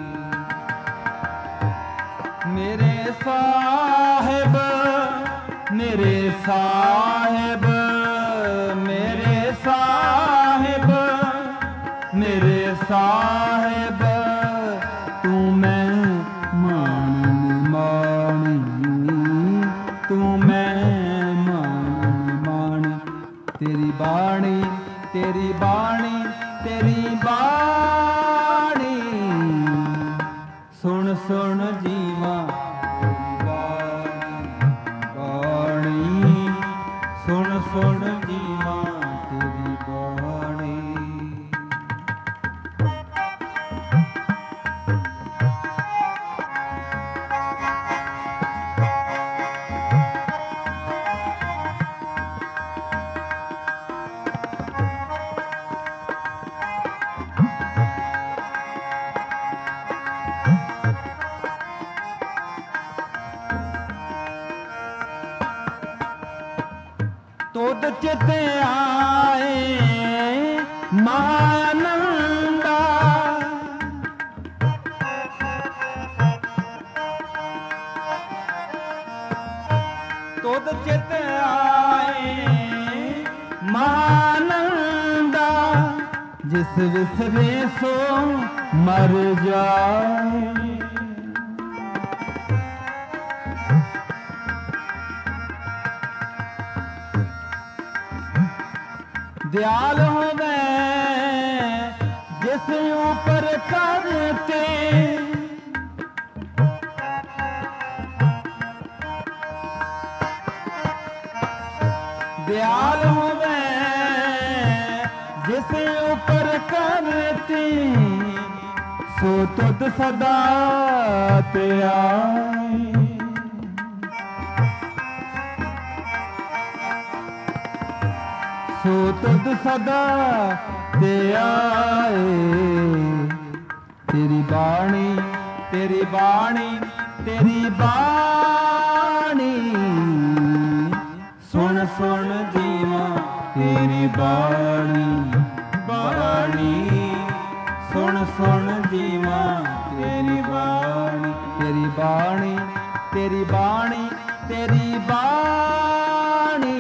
ਮੇਰੇ ਸਾਹਿਬ ਮੇਰੇ ਸਾਹਿਬ ਮੇਰੇ ਸਾਹਿਬ ਮੇਰੇ ਸਾਹਿਬ ਤੂੰ ਮੈਂ ਮਾਣ ਮਾਣੀ ਤੂੰ ਮੈਂ ਮਾਣ ਮਾਣੀ ਤੇਰੀ ਬਾਣੀ ਤੇਰੀ ਬਾਣੀ ਤੇਰੀ ਬਾਣੀ ਸੁਣ ਸੁਣ ਜੀਵਾਂ ਸੁਣ ਸੁਣ ਜੀਵਾਂ ਤੇਰੀ ਬਾਣੀ ਤੁਧ ਚਿਤ ਆਏ ਮਾਨੰਦਾ ਤੁਧ ਚਿਤ ਆਏ ਮਾਨੰਦਾ ਜਿਸ ਵਿਸਰੇ ਸੋ ਮਰ ਜਾਏ ਦਿਆਲ ਹੋਵੇ ਜਿਸ ਉਪਰ ਕਰਤੇ ਦਿਆਲ ਹੋਵੇ ਜਿਸ ਉਪਰ ਕਰਤੇ ਸੋ ਤੁਧ ਸਦਾ ਧਿਆਏ। ਸੋ ਤੁਧ ਸਦਾ ਧਿਆਏ। ਤੇਰੀ ਬਾਣੀ ਤੇਰੀ ਬਾਣੀ ਤੇਰੀ ਬਾਣੀ ਸੁਣ ਸੁਣ ਜੀਵਾਂ ਤੇਰੀ ਬਾਣੀ ਬਾਣੀ ਸੁਣ ਸੁਣ ਜੀਵਾਂ ਤੇਰੀ ਬਾਣੀ। ਤੇਰੀ ਬਾਣੀ ਤੇਰੀ ਬਾਣੀ ਤੇਰੀ ਬਾਣੀ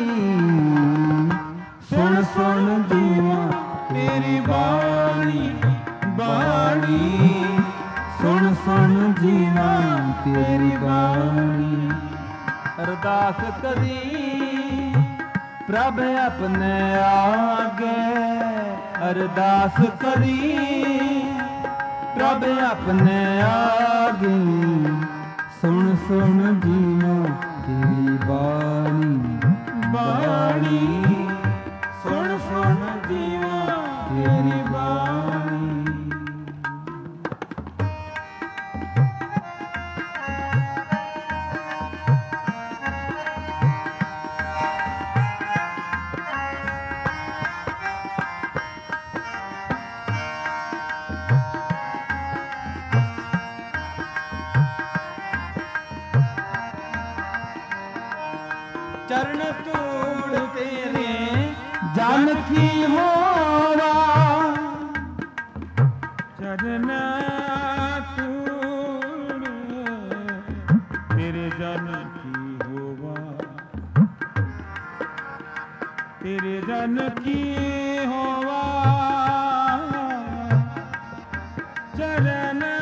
ਸੁਣ ਸੁਣ ਜੀਵਾਂ ਤੇਰੀ ਬਾਣੀ ਬਾਣੀ ਸੁਣ ਸੁਣ ਜੀਵਾਂ ਤੇਰੀ ਬਾਣੀ। ਅਰਦਾਸ ਕਰੀ ਪ੍ਰਭ ਆਪਣੇ ਆਗੇ। ਅਰਦਾਸ ਕਰੀ ਪ੍ਰਭ ਆਪਣੇ ਆਗੇ। ਸੁਣ ਸੁਣ ਜੀਵਾਂ ਤੇਰੀ ਬਾਣੀ ਬਾਣੀ ਸੁਣ ਸੁਣ ਜੀਵਾਂ ਤੇਰੀ ਬਾਣੀ। ਚਰਨ ਧੂੜ ਤੇਰੇ ਜਨ ਕੀ ਹੋਵਾ। ਚਰਨ ਧੂੜ ਤੇਰੇ ਜਨ ਕੀ ਹੋਵਾ। ਤੇਰੇ ਜਨ ਕੀ ਹੋਵਾ। ਚਰਨ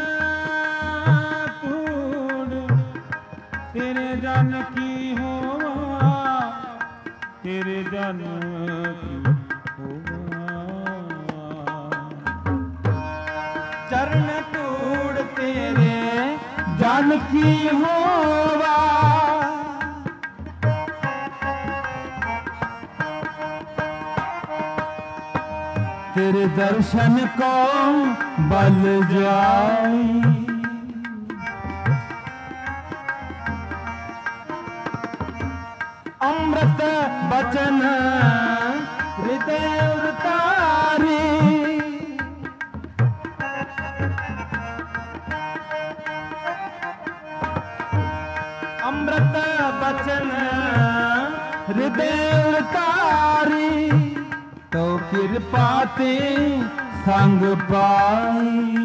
ਧੂੜ ਤੇਰੇ ਜਨ ਕੀ ਹੋਵਾ। ਤੇਰੇ ਜਨ ਕੀ ਹੋਵਾ। ਚਰਨ ਧੂੜ ਤੇਰੇ ਜਨ ਕੀ ਹੋਵਾ। ਤੇਰੇ ਦਰਸ਼ਨ ਕੋ ਬਲ ਜਾਈ। ਅੰਮ੍ਰਿਤ ਬਚਨ ਹਿਰਦੈ ਉਤਾਰੀ। ਅੰਮ੍ਰਿਤ ਬਚਨ ਹਿਰਦੈ ਉਤਾਰੀ। ਤੋ ਕਿਰਪਾ ਤੇ ਸੰਗ ਪਾਈ।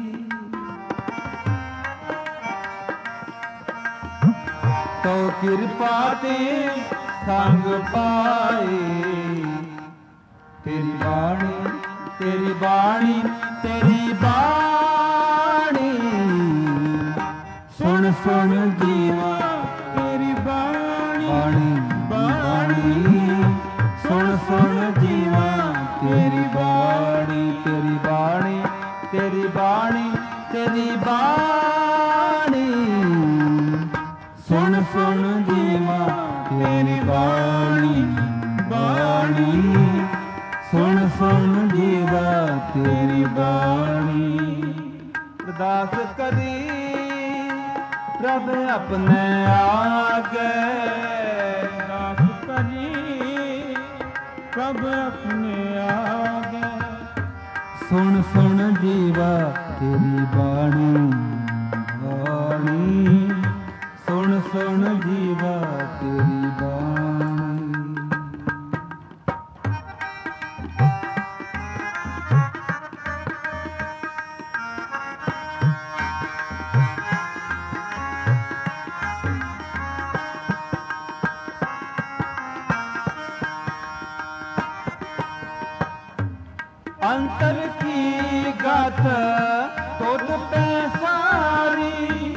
ਤੋ ਕਿਰਪਾ ਤੇ ਸੰਗ ਪਾਏ। ਤੇਰੀ ਬਾਣੀ ਤੇਰੀ ਬਾਣੀ ਤੇਰੀ ਬਾਣੀ ਸੁਣ ਸੁਣ ਜੀਵਾਂ ਤੇਰੀ ਬਾਣੀ ਬਾਣੀ ਸੁਣ ਸੁਣ ਜੀਵਾਂ ਤੇਰੀ ਬਾਣੀ। ਤੇਰੀ ਬਾਣੀ ਤੇਰੀ ਬਾਣੀ ਤੇਰੀ ਬਾਣੀ ਸੁਣ ਸੁਣ ਜੀਵਾਂ ਤੇਰੀ ਬਾਣੀ ਬਾਣੀ ਸੁਣ ਸੁਣ ਜੀਵਾਂ ਤੇਰੀ ਬਾਣੀ। ਅਰਦਾਸ ਕਰੀ ਪ੍ਰਭ ਆਪਣੇ ਆਗੇ। ਅਰਦਾਸ ਕਰੀ ਪ੍ਰਭ ਆਪਣੇ ਆਗੇ। ਸੁਣ ਸੁਣ ਜੀਵਾਂ ਤੇਰੀ ਬਾਣੀ ਬਾਣੀ ਸੁਣ ਸੁਣ ਜੀਵਾ ਤੇਰੀ ਬਾਣੀ। ਅੰਤਰ ਕੀ ਗਤ ਤੁਧ ਪੈ ਸਾਰੀ।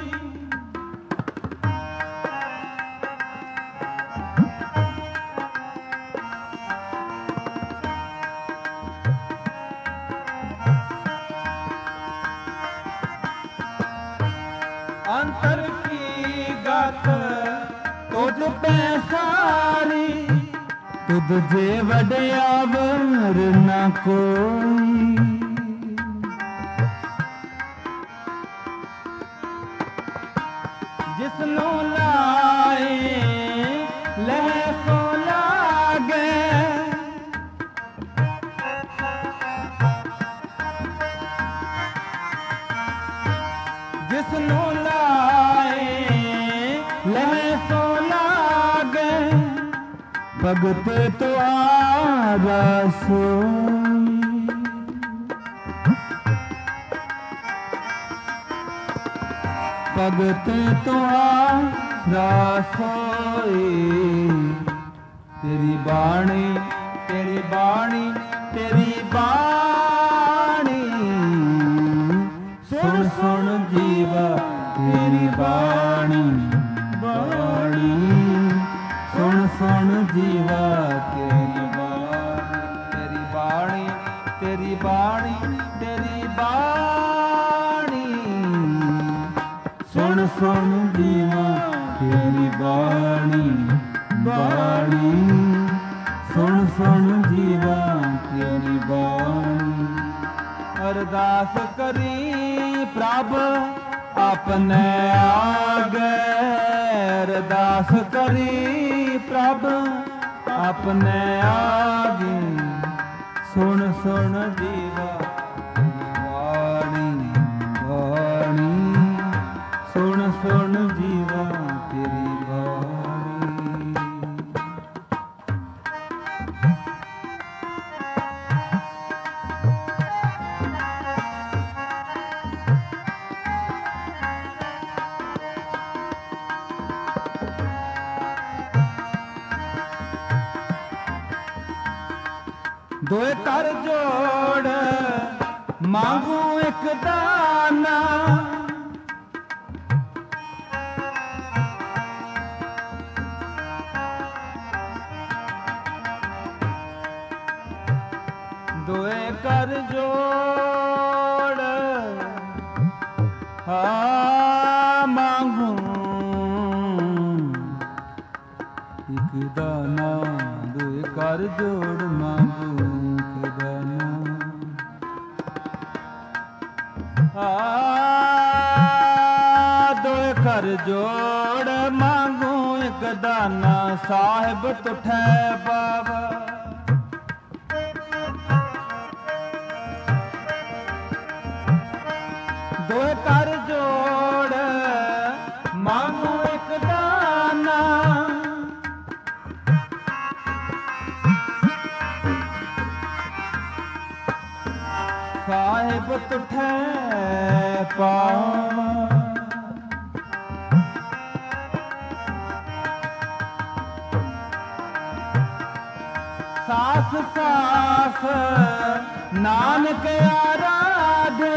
ਅੰਤਰ ਕੀ ਗਤ ਤੁਧ ਪੈ ਸਾਰੀ। ਤੁਧ ਜੇ ਵਡਿਆਵਰ ਨਾ ਕੋਈ। ਜਿਸਨੂੰ ਲਾਏ ਲਹਿ ਸੋ ਲਾਗੇ, ਜਿਸਨੂੰ ਲਾਏ ਲਹਿ ਸੋ ਲਾਗੇ, ਭਗਤ ਤੁਹਾਰਾ ਸੋਈ। ਭਗਤ ਤੁਹਾਰਾ ਸੋਈ, ਤੇਰੀ ਬਾਣੀ ਤੇਰੀ ਬਾਣੀ ਤੇਰੀ ਬਾਣੀ, ਸੁਣ ਸੁਣ ਜੀਵਾ ਤੇਰੀ ਬਾਣੀ ਬਾਣੀ, ਸੁਣ ਸੁਣ ਜੀਵਾ ਤੇਰੀ ਬਾਣੀ, ਤੇਰੀ ਬਾਣੀ ਤੇਰੀ ਬਾਣੀ ਤੇਰੀ ਬਾਣੀ, ਸੁਣ ਸੁਣ ਜੀਵਾ ਤੇਰੀ ਬਾਣੀ ਬਾਣੀ, ਸੁਣ ਸੁਣ ਜੀਵਾ ਤੇਰੀ ਬਾਣੀ। ਅਰਦਾਸ ਕਰੀ ਪ੍ਰਭ ਆਪਣੇ ਆਗੇ, ਅਰਦਾਸ ਕਰੀ ਪ੍ਰਭ ਆਪਣੇ ਆਗੇ, ਸੁਣ ਸੁਣ ਜੀਵਾ ਤੇਰੀ ਬਾਣੀ ਬਾਣੀ, ਸੁਣ ਸੁਣ ਜੀਵਾ ਤੇਰੀ ਬਾਣੀ। ਦੋਏ ਕਰ ਜੋੜ ਮੰਗੂ ਇੱਕ ਦਾਨਾ, ਦੋਏ ਕਰ ਜੋੜ ਹਾਂ ਮੰਗੂ ਇੱਕ ਦਾਨਾ, ਦੋਏ ਕਰ ਜੋੜ ਮੰਗੂ ਇੱਕ ਦਾਨਾ। ਆ ਦੋਏ ਕਰ ਜੋੜ ਮੰਗੂ ਇੱਕ ਦਾਨਾ, ਸਾਹਿਬ ਤੁਠੈ ਬਾਬਾ। ਦੋਏ ਕਰ ਜੋੜ ਮੰਗੂ ਇੱਕ ਦਾਨਾ, ਸਾਹਿਬ ਤੁਠੈ ਪਾਵਾ। ਸਾਸ ਸਾਸ ਨਾਨਕ ਆਰਾਧੇ,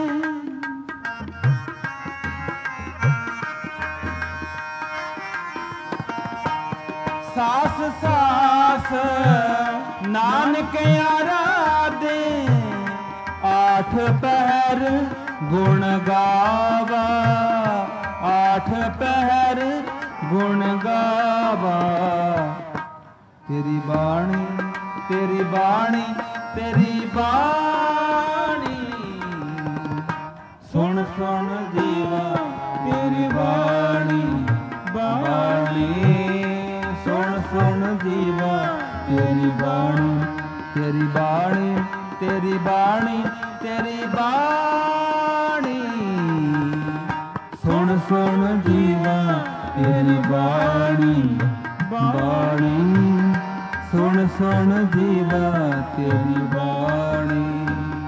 ਸਾਸ ਸਾਸ ਨਾਨਕ ਆਰਾਧੇ, ਆਠ ਪਹਿਰ ਗੁਣ ਗਾਵਾ, ਆਠ ਪਹਿਰ ਗੁਣ ਗਾਵਾ। ਤੇਰੀ ਬਾਣੀ ਤੇਰੀ ਬਾਣੀ ਤੇਰੀ ਬਾਣੀ, ਸੁਣ ਸੁਣ ਜੀਵਾ ਤੇਰੀ ਬਾਣੀ ਬਾਣੀ, ਸੁਣ ਸੁਣ ਜੀਵਾ ਤੇਰੀ ਬਾਣੀ ਤੇਰੀ ਬਾਣੀ ਤੇਰੀ ਬਾਣੀ ਤੇਰੀ ਬਾਣੀ, ਸੁਣ ਸੁਣ ਜੀਵਾ ਤੇਰੀ ਬਾਣੀ ਬਾਣੀ, ਸੁਣ ਸੁਣ ਜੀਵਾ ਤੇਰੀ ਬਾਣੀ।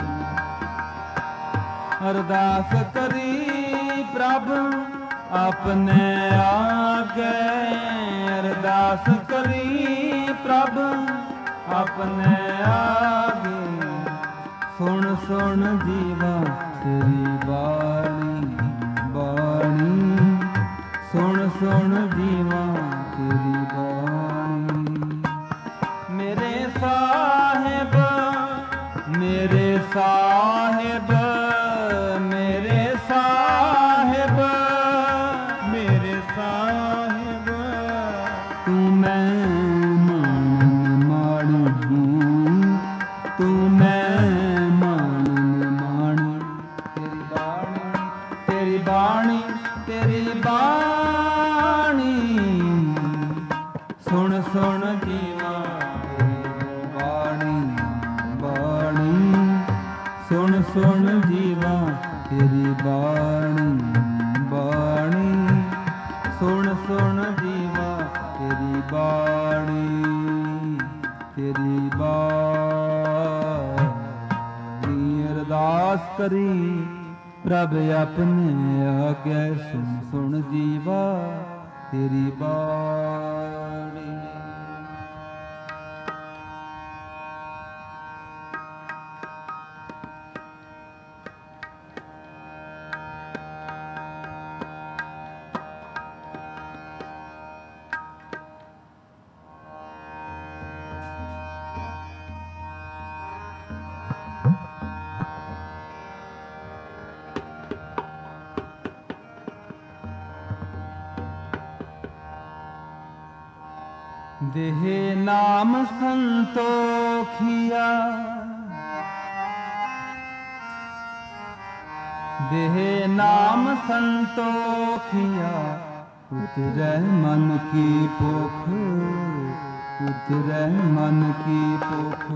ਅਰਦਾਸ ਕਰੀ ਪ੍ਰਭ ਆਪਣੇ ਆਗੇ, ਅਰਦਾਸ ਕਰੀ ਪ੍ਰਭ ਆਪਣੇ ਆਗੇ, ਸੁਣ ਸੁਣ ਜੀਵਾ ਤੇਰੀ ਬਾਣੀ ਬਾਣੀ, ਸੁਣ ਸੁਣ ਜੀਵਾ ਤੇਰੀ ਬਾਣੀ। ਮੇਰੇ ਸਾਹਿਬ ਮੇਰੇ ਸਾਹਿਬ ਮੇਰੇ ਸਾਹਿਬ ਮੇਰੇ ਸਾਹਿਬ, ਤੂੰ ਮੈਂ ਮਾਣ ਮਾਣੀ, ਤੂੰ ਮੈਂ ਮਾਣ ਮਾਣੀ, ਤੇਰੀ ਬਾਣੀ ਤੇਰੀ ਬਾਣੀ ਤੇਰੀ ਬਾਣੀ, ਕਰੀ, ਪ੍ਰਭ ਆਪਣੇ ਆਗੇ ਸੁਣ ਸੁਣ ਜੀਵਾ ਤੇਰੀ ਬਾਣੀ। ਦੇਹ ਨਾਮ ਸੰਤੋਖੀਆ, ਦੇਹ ਨਾਮ ਸੰਤੋਖੀਆ, ਉਤਰੈ ਮਨ ਕੀ ਭੁਖ, ਉਤਰੈ ਮਨ ਕੀ ਭੁਖ।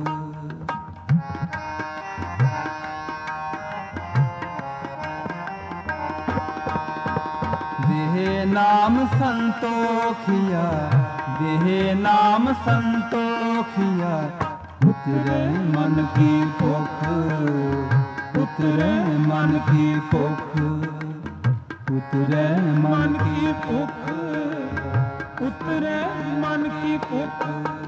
ਦੇਹ ਨਾਮ ਸੰਤੋਖੀਆ, ਦੇਹ ਨਾਮ ਸੰਤੋਖੀਆ, ਉਤਰੈ ਮਨ ਕੀ ਭੁਖ, ਉਤਰੈ ਮਨ ਕੀ ਭੁਖ, ਉਤਰੈ ਮਨ ਕੀ ਭੁਖ, ਉਤਰੈ ਮਨ ਕੀ ਭੁਖ।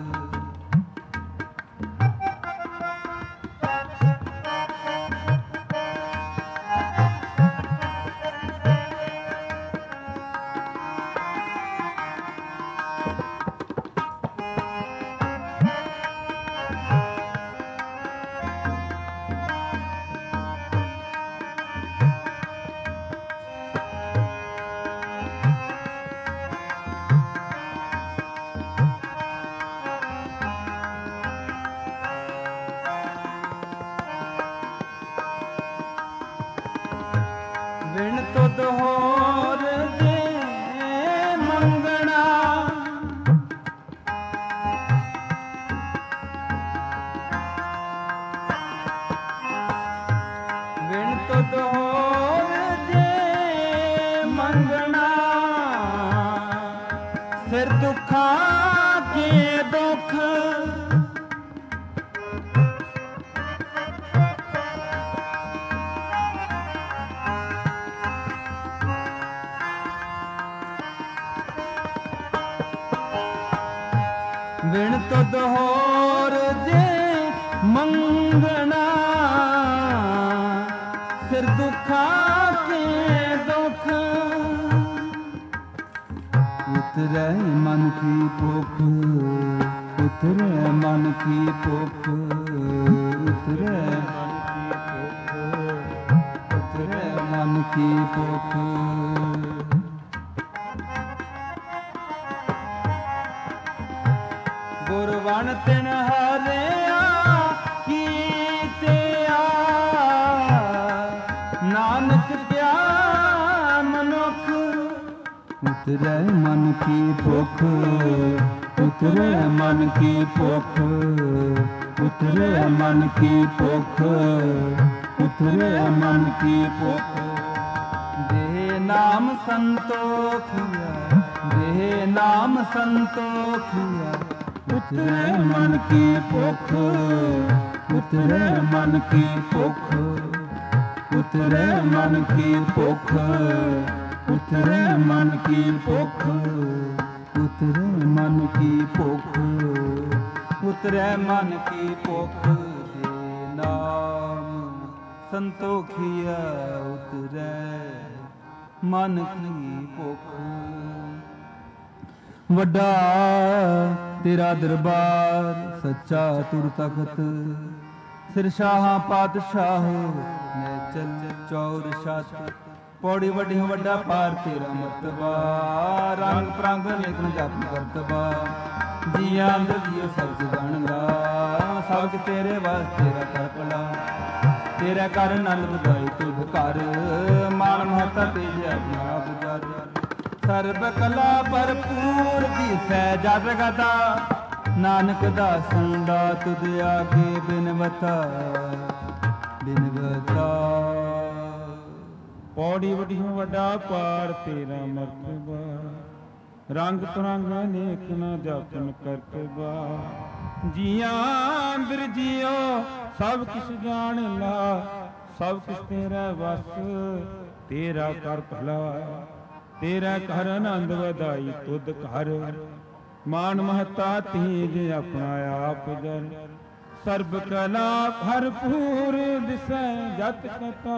ਵਿਣ ਤੁਧ ਹੋਰ ਜੇ ਮੰਗਣਾ, ਵਿਣ ਤੁਧ ਹੋਰ ਜੇ ਮੰਗਣਾ, ਸਿਰ ਦੁੱਖਾਂ ਕੇ ਦੁੱਖ, ਵਿਣ ਤੁਧ ਹੋਰ ਜੇ ਮੰਗਣਾ, ਸਿਰ ਦੁੱਖਾਂ ਕੇ ਦੁੱਖ, ਉਤਰੈ ਮਨ ਕੀ ਭੁਖ, ਉਤਰੈ ਮਨ ਕੀ ਭੁਖ, ਉਤਰੈ ਉਤਰੈ ਮਨ ਕੀ ਭੁਖ। ਗੁਰਬਣ ਤਿਨ ਹਰਿਆ ਕੀਤਿਆ, ਨਾਨਕ ਕਿਆ ਮਨੁੱਖ, ਉਤਰੈ ਮਨ ਕੀ ਭੁਖ, ਉਤਰੈ ਮਨ ਕੀ ਭੁਖ, ਉਤਰੈ ਮਨ ਕੀ ਭੁਖ, ਉਤਰੈ ਮਨ ਕੀ ਭੁਖ। ਦੇਹ ਨਾਮ ਸੰਤੋਖੀਆ, ਦੇਹ ਨਾਮ ਸੰਤੋਖੀਆ, ਉਤਰੈ ਮਨ ਕੀ ਭੁਖ, ਉਤਰੈ ਮਨ ਕੀ ਭੁਖ, ਉਤਰੈ ਮਨ ਕੀ ਭੁਖ, ਉਤਰੈ ਮਨ ਕੀ ਭੁਖ, ਉਤਰੈ ਮਨ ਕੀ ਭੁਖ, ਉਤਰੈ ਮਨ ਕੀ ਭੁਖ। ਦੇ ਨਾਮ ਸੰਤੋਖੀਆ, ਉਤਰੈ ਮਨ ਕੀ ਭੁਖ। ਵੱਡਾ ਤੇਰਾ ਦਰਬਾਰ ਸੱਚਾ ਤੁਰ ਤਖਤ, ਸਿਰ ਸ਼ਾਹਾਂ ਪਾਤਸ਼ਾਹ ਮੈਂ ਚੱਲ ਚੌਰ ਛੱਤ। ਪੌੜੀ ਵੱਡੀ ਵੱਡਾ ਪਾਰ ਤੇਰਾ ਮਰਤਬਾ, ਰੰਗ ਪ੍ਰੰਗ ਲੇਖਨ ਜਪ ਕਰਤਬਾ। ਜੀਆਂ ਅੰਦਰ ਜੀਓ ਸਬਜ ਬਣਦਾ, ਸਬਜ ਤੇਰੇ ਵਾਸਤੇ ਤੇਰਾ ਕਰ ਭਲਾ। ਤੇਰਾ ਕਰ ਨੰਦ ਵਧਾਈ ਤੁਧ ਘਰ, ਮਾਨ ਮਹਤਾ ਤੇਜਿਆ ਆਪ ਜਰ। ਸਰਬ ਕਲਾ ਭਰਪੂਰ ਦੀਸੈ ਜਗ ਗਦਾ, ਨਾਨਕ ਦਾਸਨ ਦਾ ਤੁਧ ਆਗੇ ਬਿਨਵਤਾ ਬਿਨਵਤਾ। ਪੌੜੀ ਵੱਡੀਆਂ ਵੱਡਾ ਪਾਰ ਤੇਰਾ ਮਰਤਬਾ, ਰੰਗ ਤੁਰੰਗ ਅਨੇਕ ਨ ਜਾਪਨ ਕਰਤਬਾ। ਜੀਆਂ ਅੰਦਰ ਜੀਓ ਸਭ ਕਿਛ ਜਾਣ ਲਾ, ਸਭ ਕਿਸ ਤੇਰਾ ਵਸ, ਤੇਰਾ ਕਰ ਭਲਾ, ਤੇਰਾ ਕਰ ਆਨੰਦ ਵਧਾਈ ਤੁਧ ਘਰ। ਮਾਨ ਮਹਤਾ ਤੇਜ ਆਪਣਾ ਆਪ ਜਰ, ਸਰਬ ਕਲਾ ਭਰਪੂਰ ਦਿਸੈ ਜਤ ਕਥਾ।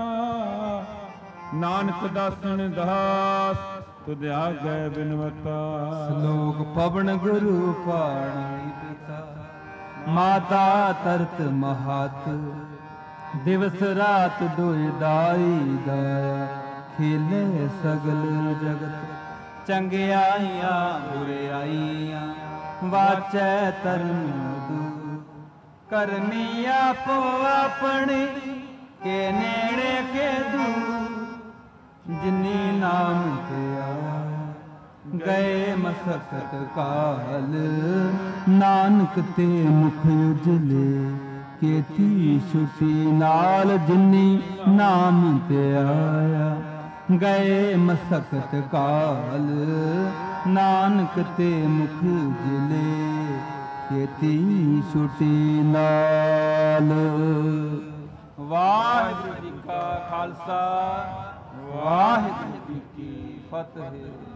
ਨਾਨਕ ਦਾਸਨ ਦਾਸ ਤੁਧ ਆਗੈ ਬਿਨਵਤਾ। ਸ਼ਲੋਕ ਪਵਨ ਗੁਰੂ ਪਾਣੀ ਪਿਤਾ, ਮਾਤਾ ਤਰਤ ਮਹਤ। ਦਿਵਸ ਰਾਤ ਦੁਇ ਦਾਈ ਦਾਇਆ, ਖੇਲੇ ਸਗਲ ਜਗਤ। ਚੰਗਿਆਈਆਂ ਬੁਰਿਆਈਆਂ, ਵਾਚੈ ਧਰਮ ਦੂਰ। ਕਰਨੀ ਆਪੋ ਆਪਣੀ, ਕੇ ਨੇੜੇ ਕੇ ਦੂਰ। ਜਿਨੀ ਨਾਮ ਤੇ ਆਇਆ, ਗਏ ਮਸਕਤ ਕਾਲ। ਨਾਨਕ ਤੇ ਮੁਖ ਉਜਲੇ, ਕੇਤੀ ਛੁਟੀ ਨਾਲ। ਜਿਨੀ ਨਾਮ ਤੇ ਆਇਆ, ਗਏ ਮਸਕਤ ਕਾਲ। ਨਾਨਕ ਤੇ ਮੁਖ ਉਜਲੇ, ਕੇਤੀ ਛੁਟੀ ਨਾਲ। ਵਾਹਿਗੁਰੂ ਜੀ ਕਾ ਖਾਲਸਾ, ਵਾਹਿਗੁਰੂ ਜੀ ਕੀ ਫਤਿਹ।